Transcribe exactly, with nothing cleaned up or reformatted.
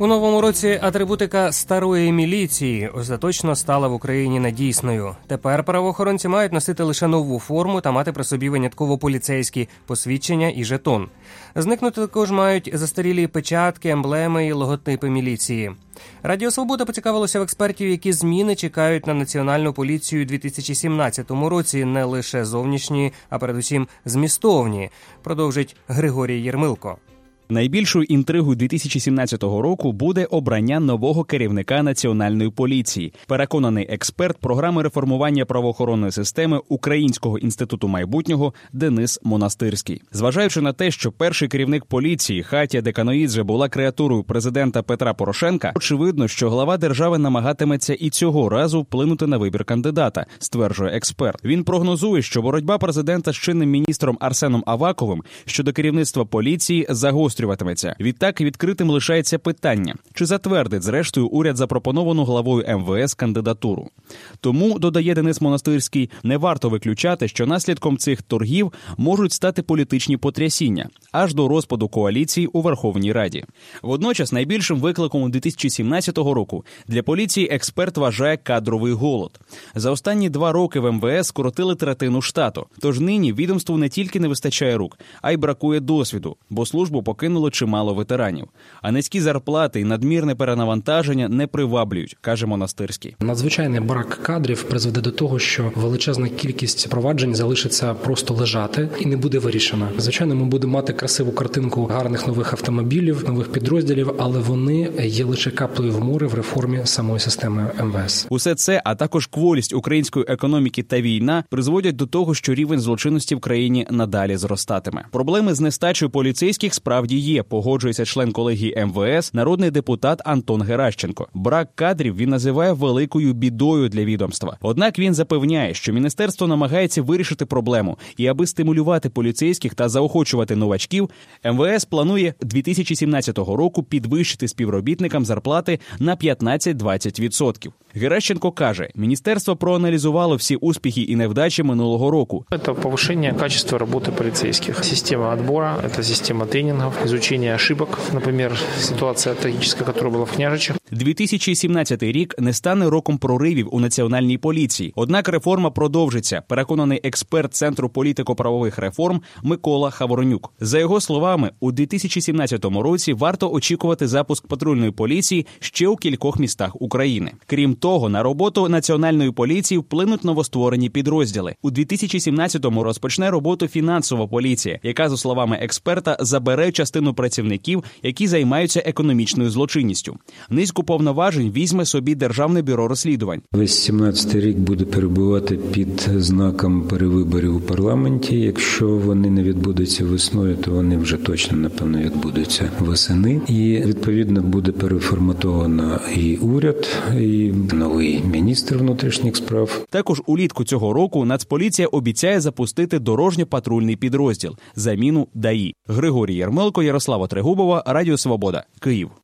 У новому році атрибутика старої міліції остаточно стала в Україні недійсною. Тепер правоохоронці мають носити лише нову форму та мати при собі винятково поліцейські посвідчення і жетон. Зникнути також мають застарілі печатки, емблеми і логотипи міліції. Радіо Свобода поцікавилося в експертів, які зміни чекають на Національну поліцію у дві тисячі сімнадцятому році, не лише зовнішні, а передусім змістовні, продовжить Григорій Єрмилко. Найбільшою інтригою дві тисячі сімнадцятого року буде обрання нового керівника Національної поліції. Переконаний експерт програми реформування правоохоронної системи Українського інституту майбутнього Денис Монастирський. Зважаючи на те, що перший керівник поліції Хатія Деканоїдзе була креатурою президента Петра Порошенка, очевидно, що глава держави намагатиметься і цього разу вплинути на вибір кандидата, стверджує експерт. Він прогнозує, що боротьба президента з чинним міністром Арсеном Аваковим щодо керівництва поліції загострюється. Відтак відкритим лишається питання, чи затвердить зрештою уряд запропоновану главою ем ве ес кандидатуру. Тому, додає Денис Монастирський, не варто виключати, що наслідком цих торгів можуть стати політичні потрясіння, аж до розпаду коаліції у Верховній Раді. Водночас найбільшим викликом у дві тисячі сімнадцятого року для поліції експерт вважає кадровий голод. За останні два роки в ем ве ес скоротили третину штату, тож нині відомству не тільки не вистачає рук, а й бракує досвіду, бо службу покинули чимало ветеранів. А низькі зарплати і надмірне перенавантаження не приваблюють, каже Монастирський. Надзвичайний брак кадрів призведе до того, що величезна кількість проваджень залишиться просто лежати і не буде вирішена. Звичайно, ми будемо мати красиву картинку гарних нових автомобілів, нових підрозділів, але вони є лише каплею в море в реформі самої системи ем ве ес. Усе це, а також кволість української економіки та війна призводять до того, що рівень злочинності в країні надалі зростатиме. Проблеми з нестачею поліцейських справді є, погоджується член колегії ем ве ес, народний депутат Антон Геращенко. Брак кадрів він називає великою бідою для відомства. Однак він запевняє, що міністерство намагається вирішити проблему, і аби стимулювати поліцейських та заохочувати новачків, ем ве ес планує дві тисячі сімнадцятого року підвищити співробітникам зарплати на п'ятнадцять-двадцять відсотків. Геращенко каже, міністерство проаналізувало всі успіхи і невдачі минулого року. Це повищення качества роботи поліцейських. Система відбору, це система тренінгів, изучение ошибок, например, ситуация трагическая, которая была в Княжичах. дві тисячі сімнадцятий рік не стане роком проривів у національній поліції. Однак реформа продовжиться, переконаний експерт Центру політико-правових реформ Микола Хаворонюк. За його словами, у дві тисячі сімнадцятому році варто очікувати запуск патрульної поліції ще у кількох містах України. Крім того, на роботу національної поліції вплинуть новостворені підрозділи. У дві тисячі сімнадцятому розпочне роботу фінансова поліція, яка, за словами експерта, забере частину працівників, які займаються економічною злочинністю. Низку повноважень візьме собі Державне бюро розслідувань. Весь сімнадцятий рік буде перебувати під знаком перевиборів у парламенті. Якщо вони не відбудуться весною, то вони вже точно, напевно, відбудуться восени. І, відповідно, буде переформатовано і уряд, і новий міністр внутрішніх справ. Також улітку цього року Нацполіція обіцяє запустити дорожньо-патрульний підрозділ – заміну ДАІ. Григорій Єрмилко, Ярослава Трегубова, Радіо Свобода, Київ.